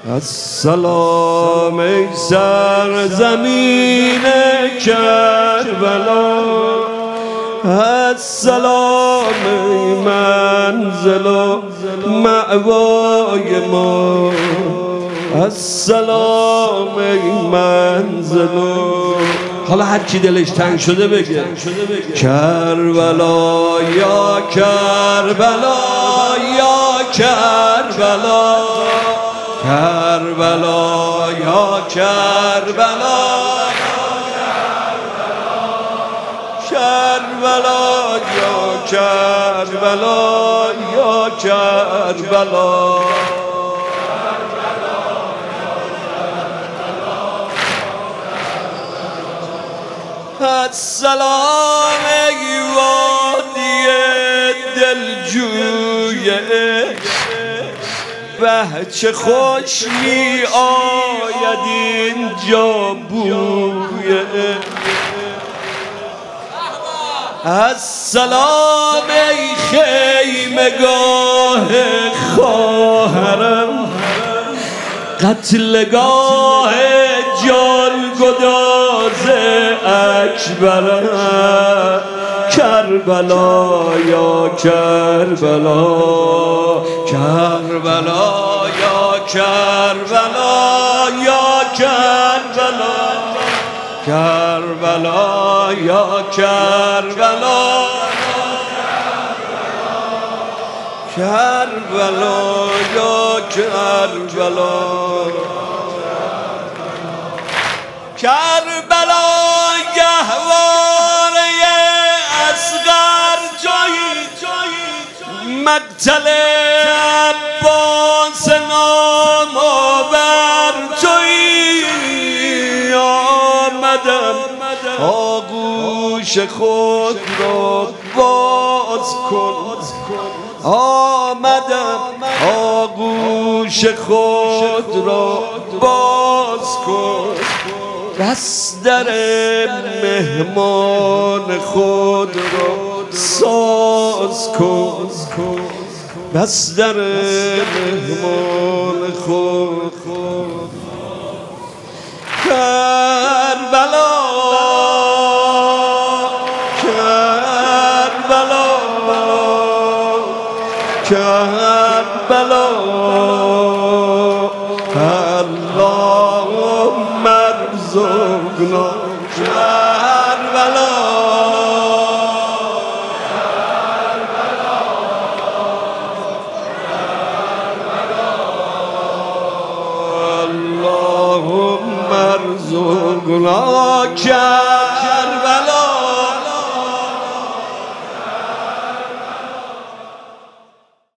السلام ای سرزمین کربلا، السلام ای منزل و مأوای ما، السلام ای منزل و... حالا هر کی دلش تنگ شده بگه کربلا یا کربلا یا کربلا، کربلا یا کربلا، کربلا یا کربلا یا کربلا. السلام ای وادی دلجوی به چه خوش می آید اینجا بوی. السلام ای خیمگاه خواهرم، قتلگاه جانگداز اکبرم، کربلا یا کربلا، کربلا یا کربلا یا کربلا، کربلا یا کربلا، کربلا یا کربلا، کربلا گهواره اصغر جایی، مقتل عباس نامآور جایی. آمدم آغوش خود را باز کن، آمدم آغوش خود را باز کن، بستر مهمان خود را ساز کن، بستر مهمان خود. کربلا کربلا کربلا، اللهم ارزقنا کربلا، اللهم ارزقنا کربلا.